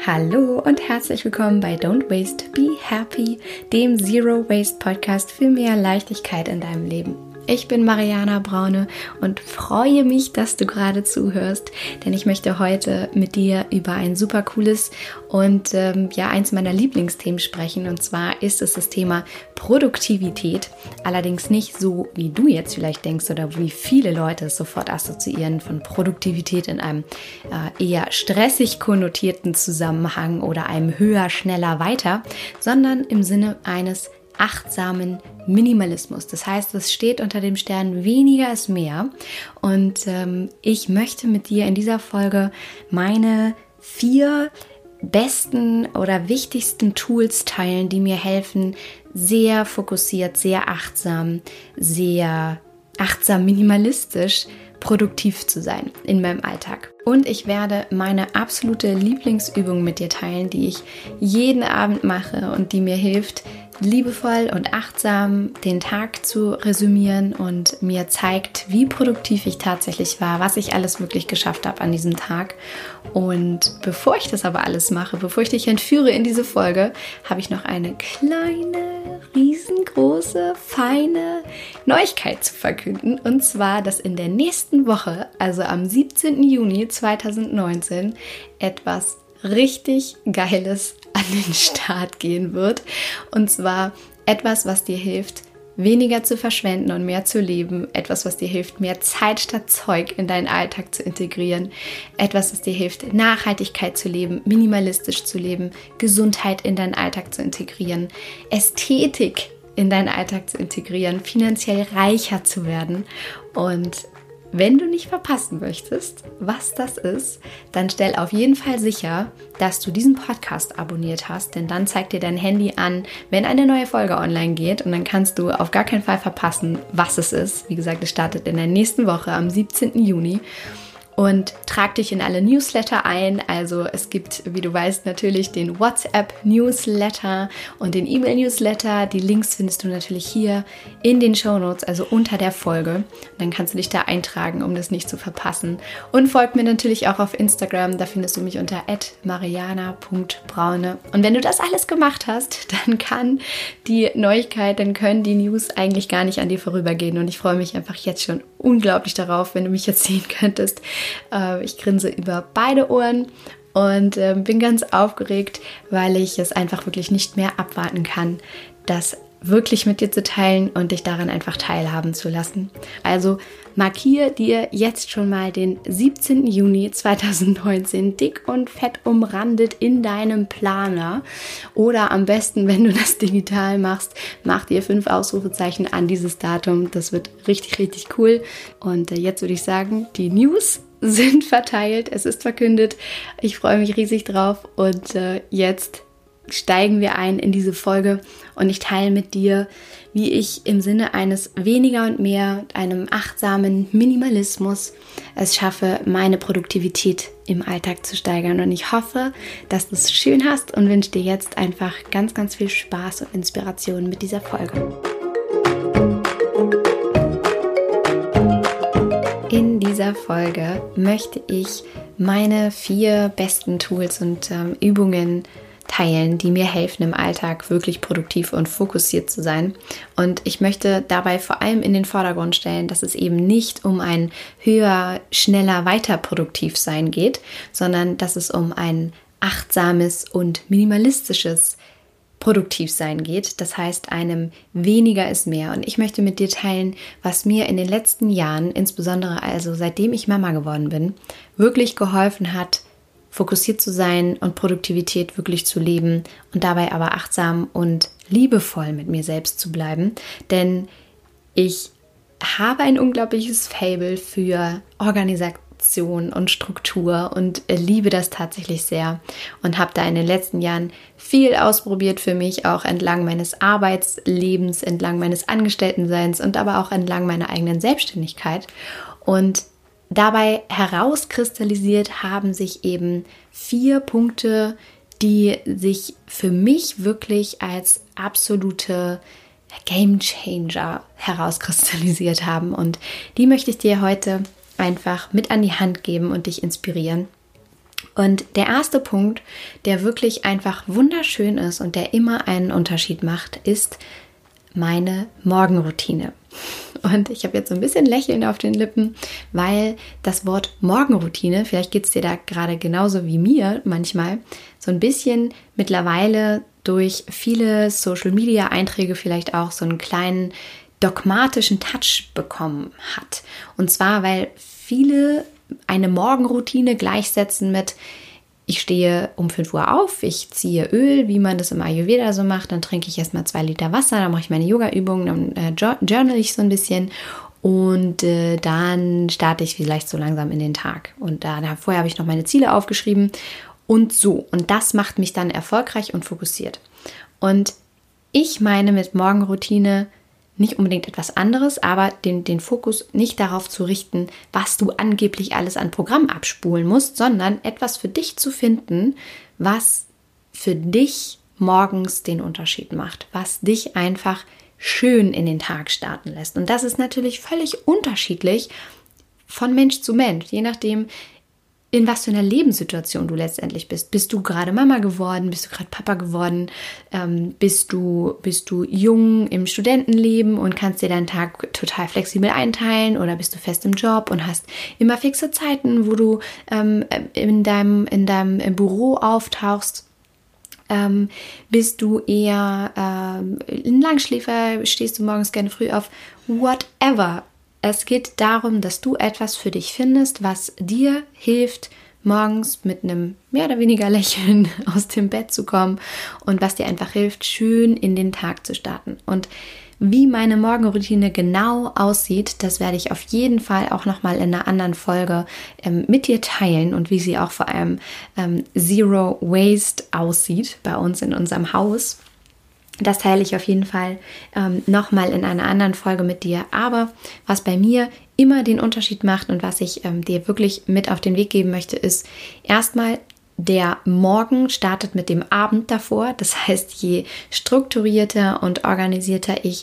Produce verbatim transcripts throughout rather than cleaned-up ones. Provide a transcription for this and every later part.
Hallo und herzlich willkommen bei Don't Waste, Be Happy, dem Zero Waste Podcast für mehr Leichtigkeit in deinem Leben. Ich bin Mariana Braune und freue mich, dass du gerade zuhörst, denn ich möchte heute mit dir über ein super cooles und ähm, ja eins meiner Lieblingsthemen sprechen, und zwar ist es das Thema Produktivität. Allerdings nicht so, wie du jetzt vielleicht denkst oder wie viele Leute es sofort assoziieren von Produktivität in einem äh, eher stressig konnotierten Zusammenhang oder einem höher, schneller, weiter, sondern im Sinne eines achtsamen Minimalismus. Das heißt, es steht unter dem Stern weniger ist mehr. Und ähm, ich möchte mit dir in dieser Folge meine vier besten oder wichtigsten Tools teilen, die mir helfen, sehr fokussiert, sehr achtsam, sehr achtsam minimalistisch produktiv zu sein in meinem Alltag. Und ich werde meine absolute Lieblingsübung mit dir teilen, die ich jeden Abend mache und die mir hilft, liebevoll und achtsam den Tag zu resümieren und mir zeigt, wie produktiv ich tatsächlich war, was ich alles wirklich geschafft habe an diesem Tag. Und bevor ich das aber alles mache, bevor ich dich entführe in diese Folge, habe ich noch eine kleine, riesengroße, feine Neuigkeit zu verkünden. Und zwar, dass in der nächsten Woche, also am siebzehnten Juni zweitausendneunzehn, etwas richtig Geiles an den Start gehen wird. Und zwar etwas, was dir hilft, weniger zu verschwenden und mehr zu leben. Etwas, was dir hilft, mehr Zeit statt Zeug in deinen Alltag zu integrieren. Etwas, was dir hilft, Nachhaltigkeit zu leben, minimalistisch zu leben, Gesundheit in deinen Alltag zu integrieren, Ästhetik in deinen Alltag zu integrieren, finanziell reicher zu werden. Und wenn du nicht verpassen möchtest, was das ist, dann stell auf jeden Fall sicher, dass du diesen Podcast abonniert hast, denn dann zeigt dir dein Handy an, wenn eine neue Folge online geht, und dann kannst du auf gar keinen Fall verpassen, was es ist. Wie gesagt, es startet in der nächsten Woche am siebzehnten Juni. Und trag dich in alle Newsletter ein. Also es gibt, wie du weißt, natürlich den WhatsApp-Newsletter und den E-Mail-Newsletter. Die Links findest du natürlich hier in den Shownotes, also unter der Folge. Und dann kannst du dich da eintragen, um das nicht zu verpassen. Und folg mir natürlich auch auf Instagram. Da findest du mich unter at mariana punkt braune. Und wenn du das alles gemacht hast, dann kann die Neuigkeit, dann können die News eigentlich gar nicht an dir vorübergehen. Und ich freue mich einfach jetzt schon unglaublich darauf, wenn du mich jetzt sehen könntest. Ich grinse über beide Ohren und bin ganz aufgeregt, weil ich es einfach wirklich nicht mehr abwarten kann, das wirklich mit dir zu teilen und dich daran einfach teilhaben zu lassen. Also markiere dir jetzt schon mal den siebzehnten Juni zweitausendneunzehn dick und fett umrandet in deinem Planer, oder am besten, wenn du das digital machst, mach dir fünf Ausrufezeichen an dieses Datum. Das wird richtig, richtig cool. Und jetzt würde ich sagen, die News sind verteilt, es ist verkündet. Ich freue mich riesig drauf, und äh, jetzt steigen wir ein in diese Folge und ich teile mit dir, wie ich im Sinne eines weniger und mehr, einem achtsamen Minimalismus es schaffe, meine Produktivität im Alltag zu steigern. Und ich hoffe, dass du es schön hast, und wünsche dir jetzt einfach ganz, ganz viel Spaß und Inspiration mit dieser Folge. In dieser Folge möchte ich meine vier besten Tools und ähm, Übungen teilen, die mir helfen, im Alltag wirklich produktiv und fokussiert zu sein. Und ich möchte dabei vor allem in den Vordergrund stellen, dass es eben nicht um ein höher, schneller, weiter produktiv sein geht, sondern dass es um ein achtsames und minimalistisches Produktivsein geht. Das heißt, einem weniger ist mehr. Und ich möchte mit dir teilen, was mir in den letzten Jahren, insbesondere also seitdem ich Mama geworden bin, wirklich geholfen hat, fokussiert zu sein und Produktivität wirklich zu leben und dabei aber achtsam und liebevoll mit mir selbst zu bleiben. Denn ich habe ein unglaubliches Faible für Organisation und Struktur und liebe das tatsächlich sehr und habe da in den letzten Jahren viel ausprobiert für mich, auch entlang meines Arbeitslebens, entlang meines Angestelltenseins und aber auch entlang meiner eigenen Selbstständigkeit. Und dabei herauskristallisiert haben sich eben vier Punkte, die sich für mich wirklich als absolute Game Changer herauskristallisiert haben. Und die möchte ich dir heute einfach mit an die Hand geben und dich inspirieren. Und der erste Punkt, der wirklich einfach wunderschön ist und der immer einen Unterschied macht, ist meine Morgenroutine. Und ich habe jetzt so ein bisschen Lächeln auf den Lippen, weil das Wort Morgenroutine, vielleicht geht es dir da gerade genauso wie mir manchmal, so ein bisschen mittlerweile durch viele Social-Media-Einträge vielleicht auch so einen kleinen dogmatischen Touch bekommen hat. Und zwar, weil viele eine Morgenroutine gleichsetzen mit: Ich stehe um fünf Uhr auf, ich ziehe Öl, wie man das im Ayurveda so macht, dann trinke ich erstmal zwei Liter Wasser, dann mache ich meine Yoga-Übungen, dann äh, journal ich so ein bisschen und äh, dann starte ich vielleicht so langsam in den Tag. Und da, da vorher habe ich noch meine Ziele aufgeschrieben und so. Und das macht mich dann erfolgreich und fokussiert. Und ich meine mit Morgenroutine nicht unbedingt etwas anderes, aber den, den Fokus nicht darauf zu richten, was du angeblich alles an Programm abspulen musst, sondern etwas für dich zu finden, was für dich morgens den Unterschied macht, was dich einfach schön in den Tag starten lässt. Und das ist natürlich völlig unterschiedlich von Mensch zu Mensch, je nachdem, in was für einer Lebenssituation du letztendlich bist. Bist du gerade Mama geworden? Bist du gerade Papa geworden? Ähm, bist du, bist du jung im Studentenleben und kannst dir deinen Tag total flexibel einteilen? Oder bist du fest im Job und hast immer fixe Zeiten, wo du ähm, in deinem, in deinem Büro auftauchst? Ähm, bist du eher ähm, ein Langschläfer? Stehst du morgens gerne früh auf? Whatever. Es geht darum, dass du etwas für dich findest, was dir hilft, morgens mit einem mehr oder weniger Lächeln aus dem Bett zu kommen und was dir einfach hilft, schön in den Tag zu starten. Und wie meine Morgenroutine genau aussieht, das werde ich auf jeden Fall auch nochmal in einer anderen Folge ähm, mit dir teilen und wie sie auch vor allem ähm, Zero Waste aussieht bei uns in unserem Haus. Das teile ich auf jeden Fall ähm, nochmal in einer anderen Folge mit dir. Aber was bei mir immer den Unterschied macht und was ich ähm, dir wirklich mit auf den Weg geben möchte, ist erstmal, der Morgen startet mit dem Abend davor. Das heißt, je strukturierter und organisierter ich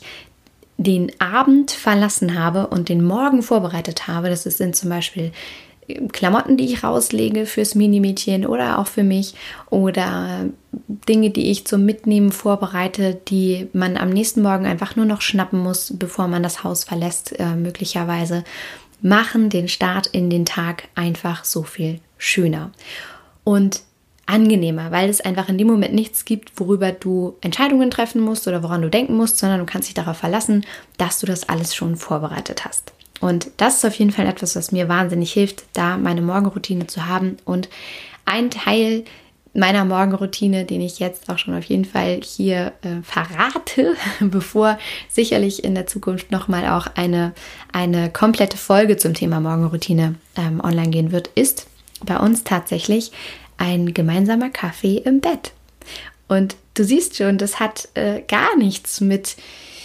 den Abend verlassen habe und den Morgen vorbereitet habe, das sind zum Beispiel Klamotten, die ich rauslege fürs Minimädchen oder auch für mich oder Dinge, die ich zum Mitnehmen vorbereite, die man am nächsten Morgen einfach nur noch schnappen muss, bevor man das Haus verlässt, äh, möglicherweise, machen den Start in den Tag einfach so viel schöner und angenehmer, weil es einfach in dem Moment nichts gibt, worüber du Entscheidungen treffen musst oder woran du denken musst, sondern du kannst dich darauf verlassen, dass du das alles schon vorbereitet hast. Und das ist auf jeden Fall etwas, was mir wahnsinnig hilft, da meine Morgenroutine zu haben. Und ein Teil meiner Morgenroutine, den ich jetzt auch schon auf jeden Fall hier äh, verrate, bevor sicherlich in der Zukunft nochmal auch eine, eine komplette Folge zum Thema Morgenroutine ähm, online gehen wird, ist bei uns tatsächlich ein gemeinsamer Kaffee im Bett. Und du siehst schon, das hat äh, gar nichts mit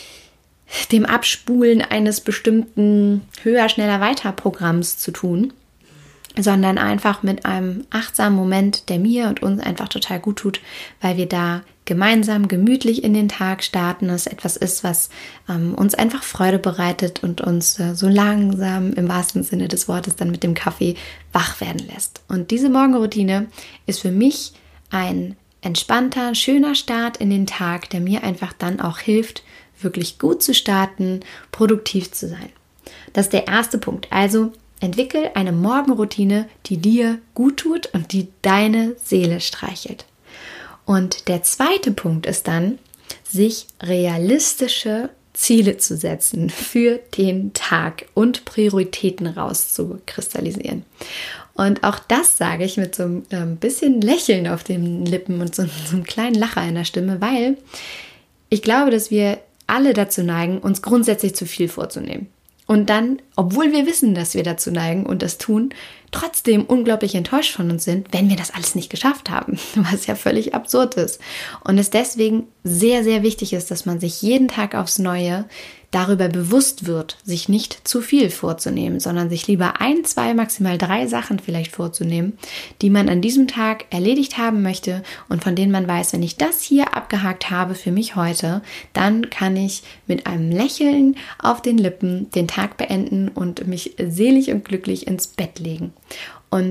dem Abspulen eines bestimmten höher, schneller, weiter Programms zu tun, sondern einfach mit einem achtsamen Moment, der mir und uns einfach total gut tut, weil wir da gemeinsam gemütlich in den Tag starten. Es etwas ist, was ähm, uns einfach Freude bereitet und uns äh, so langsam im wahrsten Sinne des Wortes dann mit dem Kaffee wach werden lässt. Und diese Morgenroutine ist für mich ein entspannter, schöner Start in den Tag, der mir einfach dann auch hilft, wirklich gut zu starten, produktiv zu sein. Das ist der erste Punkt. Also entwickel eine Morgenroutine, die dir gut tut und die deine Seele streichelt. Und der zweite Punkt ist dann, sich realistische Ziele zu setzen für den Tag und Prioritäten rauszukristallisieren. Und auch das sage ich mit so ein ähm, bisschen Lächeln auf den Lippen und so, so einem kleinen Lacher in der Stimme, weil ich glaube, dass wir alle dazu neigen, uns grundsätzlich zu viel vorzunehmen. Und dann, obwohl wir wissen, dass wir dazu neigen und das tun, trotzdem unglaublich enttäuscht von uns sind, wenn wir das alles nicht geschafft haben, was ja völlig absurd ist. Und es deswegen sehr, sehr wichtig ist, dass man sich jeden Tag aufs Neue darüber bewusst wird, sich nicht zu viel vorzunehmen, sondern sich lieber ein, zwei, maximal drei Sachen vielleicht vorzunehmen, die man an diesem Tag erledigt haben möchte und von denen man weiß, wenn ich das hier abgehakt habe für mich heute, dann kann ich mit einem Lächeln auf den Lippen den Tag beenden und mich selig und glücklich ins Bett legen. Und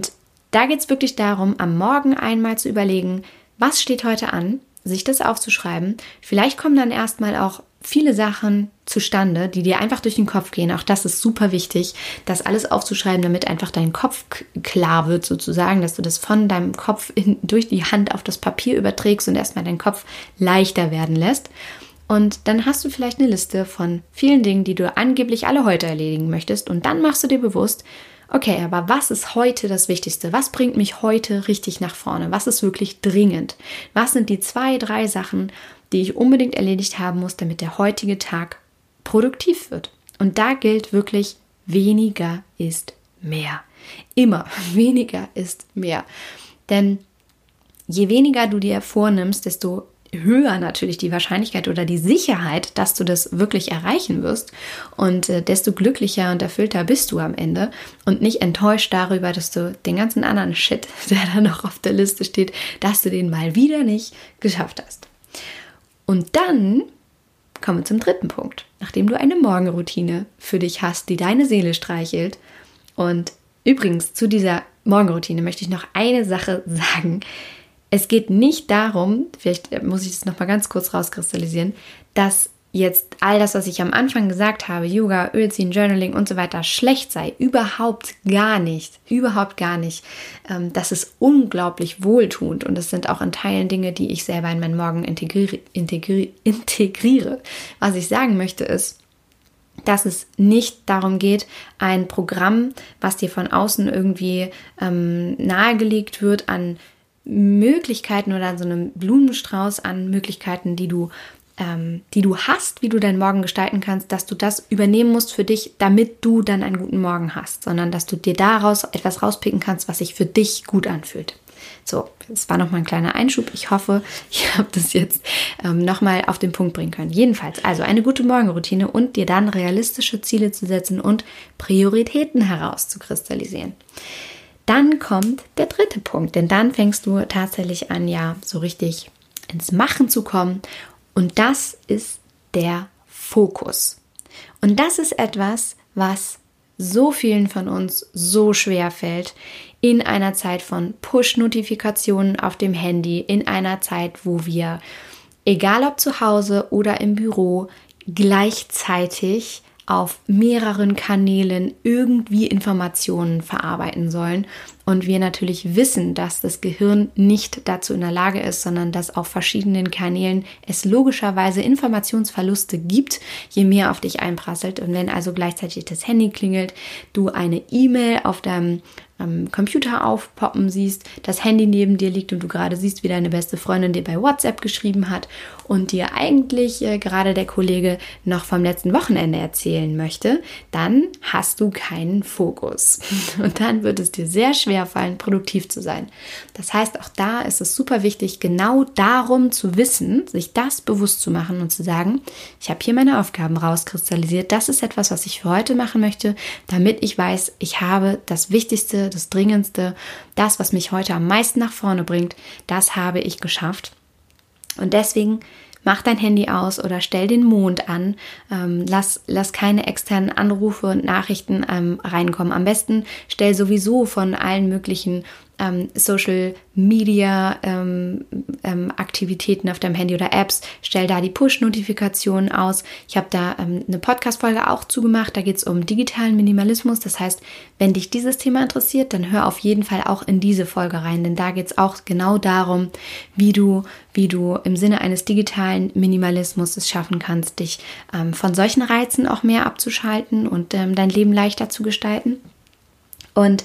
da geht es wirklich darum, am Morgen einmal zu überlegen, was steht heute an, sich das aufzuschreiben. Vielleicht kommen dann erstmal auch viele Sachen zustande, die dir einfach durch den Kopf gehen. Auch das ist super wichtig, das alles aufzuschreiben, damit einfach dein Kopf k- klar wird sozusagen, dass du das von deinem Kopf in, durch die Hand auf das Papier überträgst und erstmal deinen Kopf leichter werden lässt. Und dann hast du vielleicht eine Liste von vielen Dingen, die du angeblich alle heute erledigen möchtest. Und dann machst du dir bewusst, okay, aber was ist heute das Wichtigste? Was bringt mich heute richtig nach vorne? Was ist wirklich dringend? Was sind die zwei, drei Sachen, die ich unbedingt erledigt haben muss, damit der heutige Tag produktiv wird? Und da gilt wirklich, weniger ist mehr. Immer weniger ist mehr. Denn je weniger du dir vornimmst, desto höher natürlich die Wahrscheinlichkeit oder die Sicherheit, dass du das wirklich erreichen wirst, und äh, desto glücklicher und erfüllter bist du am Ende und nicht enttäuscht darüber, dass du den ganzen anderen Shit, der da noch auf der Liste steht, dass du den mal wieder nicht geschafft hast. Und dann kommen wir zum dritten Punkt. Nachdem du eine Morgenroutine für dich hast, die deine Seele streichelt, und übrigens zu dieser Morgenroutine möchte ich noch eine Sache sagen. Es geht nicht darum, vielleicht muss ich das nochmal ganz kurz rauskristallisieren, dass jetzt all das, was ich am Anfang gesagt habe, Yoga, Ölziehen, Journaling und so weiter, schlecht sei. Überhaupt gar nicht. Überhaupt gar nicht. Das ist unglaublich wohltuend und es sind auch in Teilen Dinge, die ich selber in meinen Morgen integri- integri- integriere. Was ich sagen möchte ist, dass es nicht darum geht, ein Programm, was dir von außen irgendwie ähm, nahegelegt wird, an Möglichkeiten oder an so einem Blumenstrauß an Möglichkeiten, die du, ähm, die du hast, wie du deinen Morgen gestalten kannst, dass du das übernehmen musst für dich, damit du dann einen guten Morgen hast, sondern dass du dir daraus etwas rauspicken kannst, was sich für dich gut anfühlt. So, das war nochmal ein kleiner Einschub. Ich hoffe, ich habe das jetzt ähm, nochmal auf den Punkt bringen können. Jedenfalls, also eine gute Morgenroutine und dir dann realistische Ziele zu setzen und Prioritäten herauszukristallisieren. Dann kommt der dritte Punkt, denn dann fängst du tatsächlich an, ja, so richtig ins Machen zu kommen. Und das ist der Fokus. Und das ist etwas, was so vielen von uns so schwer fällt in einer Zeit von Push-Notifikationen auf dem Handy, in einer Zeit, wo wir, egal ob zu Hause oder im Büro, gleichzeitig auf mehreren Kanälen irgendwie Informationen verarbeiten sollen. Und wir natürlich wissen, dass das Gehirn nicht dazu in der Lage ist, sondern dass auf verschiedenen Kanälen es logischerweise Informationsverluste gibt, je mehr auf dich einprasselt. Und wenn also gleichzeitig das Handy klingelt, du eine E-Mail auf deinem am Computer aufpoppen siehst, das Handy neben dir liegt und du gerade siehst, wie deine beste Freundin dir bei WhatsApp geschrieben hat und dir eigentlich äh, gerade der Kollege noch vom letzten Wochenende erzählen möchte, dann hast du keinen Fokus. Und dann wird es dir sehr schwer fallen, produktiv zu sein. Das heißt, auch da ist es super wichtig, genau darum zu wissen, sich das bewusst zu machen und zu sagen, ich habe hier meine Aufgaben rauskristallisiert, das ist etwas, was ich für heute machen möchte, damit ich weiß, ich habe das Wichtigste, das Dringendste, das, was mich heute am meisten nach vorne bringt, das habe ich geschafft. Und deswegen mach dein Handy aus oder stell den Mond an. Ähm, lass, lass keine externen Anrufe und Nachrichten ähm, reinkommen. Am besten stell sowieso von allen möglichen ähm, Social Media ähm, ähm, Aktivitäten auf deinem Handy oder Apps, stell da die Push-Notifikationen aus. Ich habe da ähm, eine Podcast-Folge auch zugemacht, da geht es um digitalen Minimalismus. Das heißt, wenn dich dieses Thema interessiert, dann hör auf jeden Fall auch in diese Folge rein, denn da geht es auch genau darum, wie du, wie du im Sinne eines digitalen Minimalismus es schaffen kannst, dich ähm, von solchen Reizen auch mehr abzuschalten und ähm, dein Leben leichter zu gestalten. Und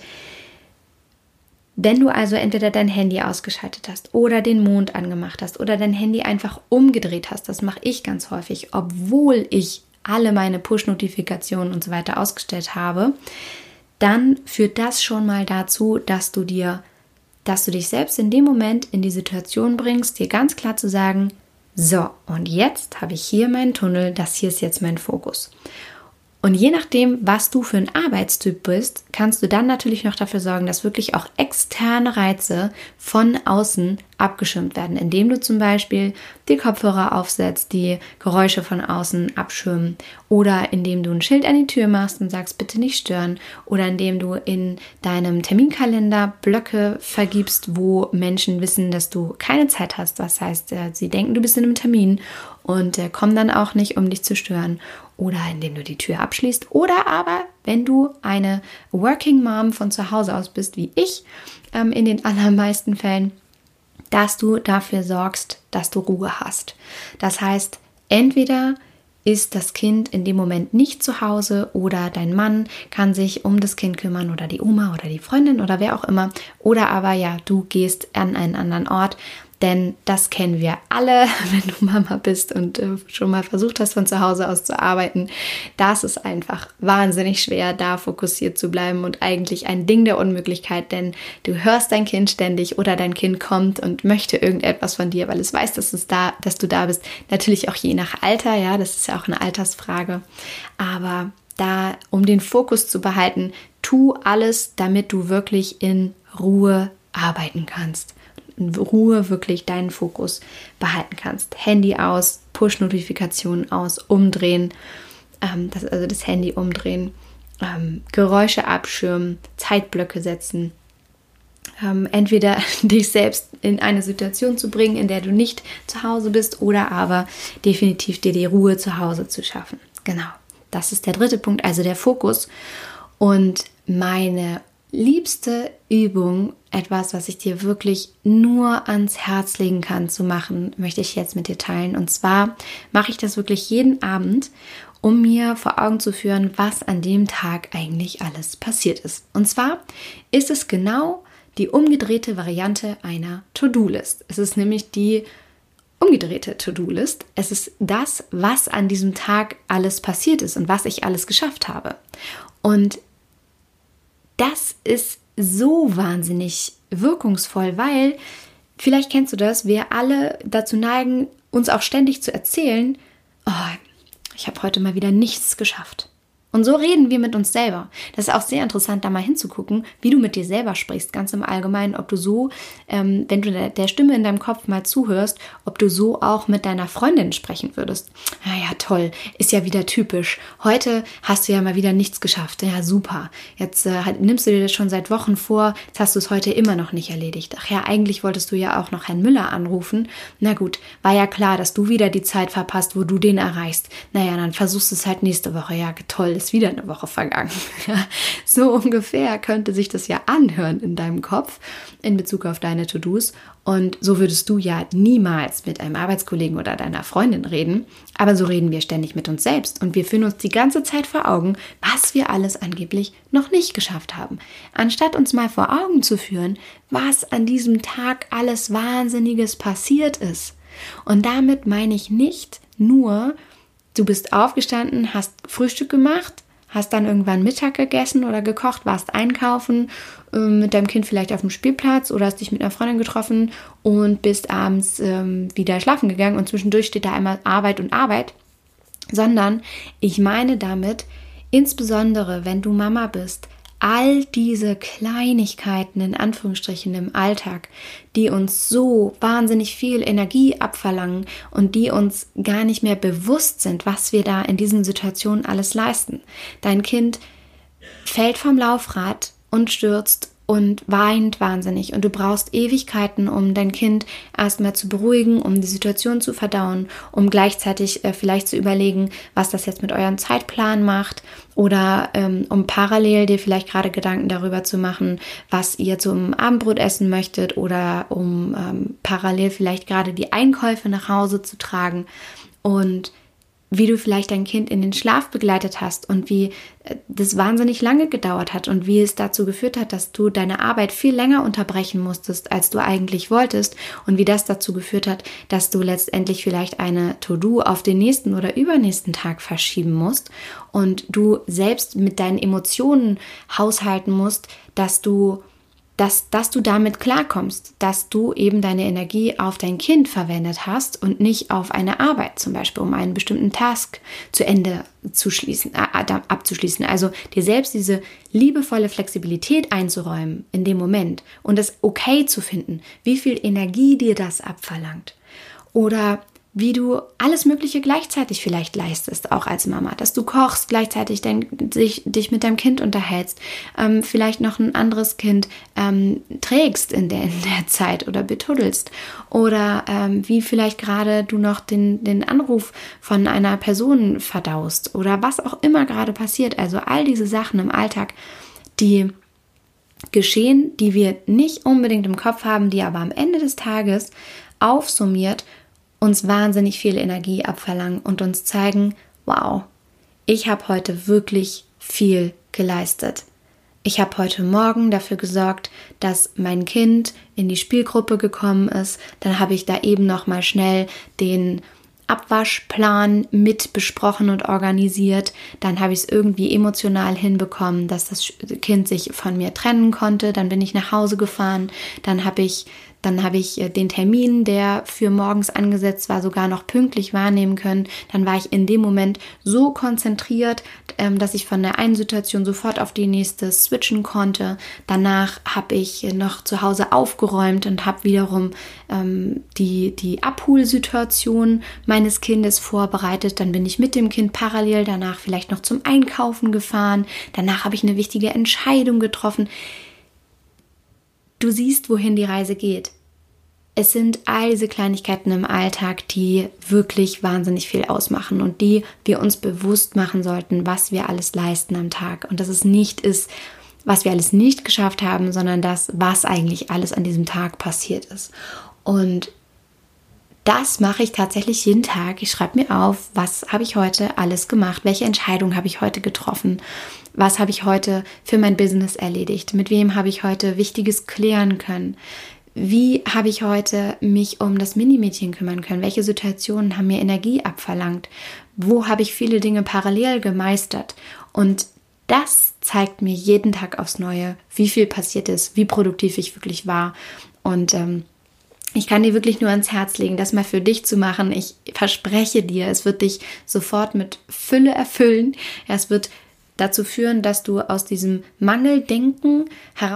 wenn du also entweder dein Handy ausgeschaltet hast oder den Mond angemacht hast oder dein Handy einfach umgedreht hast, das mache ich ganz häufig, obwohl ich alle meine Push-Notifikationen und so weiter ausgestellt habe, dann führt das schon mal dazu, dass du dir, dass du dich selbst in dem Moment in die Situation bringst, dir ganz klar zu sagen, so, und jetzt habe ich hier meinen Tunnel, das hier ist jetzt mein Fokus. Und je nachdem, was du für ein Arbeitstyp bist, kannst du dann natürlich noch dafür sorgen, dass wirklich auch externe Reize von außen abgeschirmt werden, indem du zum Beispiel die Kopfhörer aufsetzt, die Geräusche von außen abschirmen, oder indem du ein Schild an die Tür machst und sagst, bitte nicht stören, oder indem du in deinem Terminkalender Blöcke vergibst, wo Menschen wissen, dass du keine Zeit hast. Das heißt, sie denken, du bist in einem Termin und kommen dann auch nicht, um dich zu stören. Oder indem du die Tür abschließt. Oder aber, wenn du eine Working Mom von zu Hause aus bist, wie ich, ähm, in den allermeisten Fällen, dass du dafür sorgst, dass du Ruhe hast. Das heißt, entweder ist das Kind in dem Moment nicht zu Hause oder dein Mann kann sich um das Kind kümmern oder die Oma oder die Freundin oder wer auch immer. Oder aber ja, du gehst an einen anderen Ort. Denn das kennen wir alle, wenn du Mama bist und äh, schon mal versucht hast, von zu Hause aus zu arbeiten. Das ist einfach wahnsinnig schwer, da fokussiert zu bleiben und eigentlich ein Ding der Unmöglichkeit, denn du hörst dein Kind ständig oder dein Kind kommt und möchte irgendetwas von dir, weil es weiß, dass, es da, dass du da bist. Natürlich auch je nach Alter, ja, das ist ja auch eine Altersfrage. Aber da, um den Fokus zu behalten, tu alles, damit du wirklich in Ruhe arbeiten kannst. In Ruhe wirklich deinen Fokus behalten kannst. Handy aus, Push-Notifikationen aus, umdrehen, ähm, das, also das Handy umdrehen, ähm, Geräusche abschirmen, Zeitblöcke setzen, ähm, entweder dich selbst in eine Situation zu bringen, in der du nicht zu Hause bist, oder aber definitiv dir die Ruhe zu Hause zu schaffen. Genau, das ist der dritte Punkt, also der Fokus. Und meine liebste Übung, etwas, was ich dir wirklich nur ans Herz legen kann zu machen, möchte ich jetzt mit dir teilen. Und zwar mache ich das wirklich jeden Abend, um mir vor Augen zu führen, was an dem Tag eigentlich alles passiert ist. Und zwar ist es genau die umgedrehte Variante einer To-Do-List. Es ist nämlich die umgedrehte To-Do-List. Es ist das, was an diesem Tag alles passiert ist und was ich alles geschafft habe. Und das ist so wahnsinnig wirkungsvoll, weil, vielleicht kennst du das, wir alle dazu neigen, uns auch ständig zu erzählen, oh, ich habe heute mal wieder nichts geschafft. Und so reden wir mit uns selber. Das ist auch sehr interessant, da mal hinzugucken, wie du mit dir selber sprichst, ganz im Allgemeinen, ob du so, ähm, wenn du der, der Stimme in deinem Kopf mal zuhörst, ob du so auch mit deiner Freundin sprechen würdest. Ja, ja, toll, ist ja wieder typisch. Heute hast du ja mal wieder nichts geschafft. Ja, super. Jetzt äh, nimmst du dir das schon seit Wochen vor, jetzt hast du es heute immer noch nicht erledigt. Ach ja, eigentlich wolltest du ja auch noch Herrn Müller anrufen. Na gut, war ja klar, dass du wieder die Zeit verpasst, wo du den erreichst. Naja, dann versuchst du es halt nächste Woche. Ja, toll, ist wieder eine Woche vergangen. So ungefähr könnte sich das ja anhören in deinem Kopf in Bezug auf deine To-Dos. Und so würdest du ja niemals mit einem Arbeitskollegen oder deiner Freundin reden. Aber so reden wir ständig mit uns selbst. Und wir führen uns die ganze Zeit vor Augen, was wir alles angeblich noch nicht geschafft haben. Anstatt uns mal vor Augen zu führen, was an diesem Tag alles Wahnsinniges passiert ist. Und damit meine ich nicht nur, du bist aufgestanden, hast Frühstück gemacht, hast dann irgendwann Mittag gegessen oder gekocht, warst einkaufen, äh, mit deinem Kind vielleicht auf dem Spielplatz oder hast dich mit einer Freundin getroffen und bist abends ähm, wieder schlafen gegangen und zwischendurch steht da einmal Arbeit und Arbeit, sondern ich meine damit, insbesondere wenn du Mama bist, all diese Kleinigkeiten in Anführungsstrichen im Alltag, die uns so wahnsinnig viel Energie abverlangen und die uns gar nicht mehr bewusst sind, was wir da in diesen Situationen alles leisten. Dein Kind fällt vom Laufrad und stürzt und weint wahnsinnig und du brauchst Ewigkeiten, um dein Kind erstmal zu beruhigen, um die Situation zu verdauen, um gleichzeitig äh, vielleicht zu überlegen, was das jetzt mit eurem Zeitplan macht oder ähm, um parallel dir vielleicht gerade Gedanken darüber zu machen, was ihr zum Abendbrot essen möchtet oder um ähm, parallel vielleicht gerade die Einkäufe nach Hause zu tragen und wie du vielleicht dein Kind in den Schlaf begleitet hast und wie das wahnsinnig lange gedauert hat und wie es dazu geführt hat, dass du deine Arbeit viel länger unterbrechen musstest, als du eigentlich wolltest und wie das dazu geführt hat, dass du letztendlich vielleicht eine To-Do auf den nächsten oder übernächsten Tag verschieben musst und du selbst mit deinen Emotionen haushalten musst, dass du dass, dass du damit klarkommst, dass du eben deine Energie auf dein Kind verwendet hast und nicht auf eine Arbeit, zum Beispiel um einen bestimmten Task zu Ende zu schließen, äh, abzuschließen. Also dir selbst diese liebevolle Flexibilität einzuräumen in dem Moment und es okay zu finden, wie viel Energie dir das abverlangt. Oder wie du alles Mögliche gleichzeitig vielleicht leistest, auch als Mama, dass du kochst, gleichzeitig dein, dich, dich mit deinem Kind unterhältst, ähm, vielleicht noch ein anderes Kind ähm, trägst in der, in der Zeit oder betuddelst oder ähm, wie vielleicht gerade du noch den, den Anruf von einer Person verdaust oder was auch immer gerade passiert. Also all diese Sachen im Alltag, die geschehen, die wir nicht unbedingt im Kopf haben, die aber am Ende des Tages aufsummiert uns wahnsinnig viel Energie abverlangen und uns zeigen, wow, ich habe heute wirklich viel geleistet. Ich habe heute Morgen dafür gesorgt, dass mein Kind in die Spielgruppe gekommen ist. Dann habe ich da eben noch mal schnell den Abwaschplan mit besprochen und organisiert. Dann habe ich es irgendwie emotional hinbekommen, dass das Kind sich von mir trennen konnte. Dann bin ich nach Hause gefahren. Dann habe ich Dann habe ich den Termin, der für morgens angesetzt war, sogar noch pünktlich wahrnehmen können. Dann war ich in dem Moment so konzentriert, dass ich von der einen Situation sofort auf die nächste switchen konnte. Danach habe ich noch zu Hause aufgeräumt und habe wiederum ähm, die, die Abholsituation meines Kindes vorbereitet. Dann bin ich mit dem Kind parallel danach vielleicht noch zum Einkaufen gefahren. Danach habe ich eine wichtige Entscheidung getroffen. Du siehst, wohin die Reise geht. Es sind all diese Kleinigkeiten im Alltag, die wirklich wahnsinnig viel ausmachen und die wir uns bewusst machen sollten, was wir alles leisten am Tag. Und dass es nicht ist, was wir alles nicht geschafft haben, sondern das, was eigentlich alles an diesem Tag passiert ist. Und das mache ich tatsächlich jeden Tag. Ich schreibe mir auf, was habe ich heute alles gemacht, welche Entscheidung habe ich heute getroffen, was habe ich heute für mein Business erledigt, mit wem habe ich heute Wichtiges klären können, wie habe ich heute mich um das Minimädchen kümmern können, welche Situationen haben mir Energie abverlangt, wo habe ich viele Dinge parallel gemeistert. Und das zeigt mir jeden Tag aufs Neue, wie viel passiert ist, wie produktiv ich wirklich war. Und ähm, ich kann dir wirklich nur ans Herz legen, das mal für dich zu machen. Ich verspreche dir, es wird dich sofort mit Fülle erfüllen. Es wird dazu führen, dass du aus diesem Mangeldenken heraus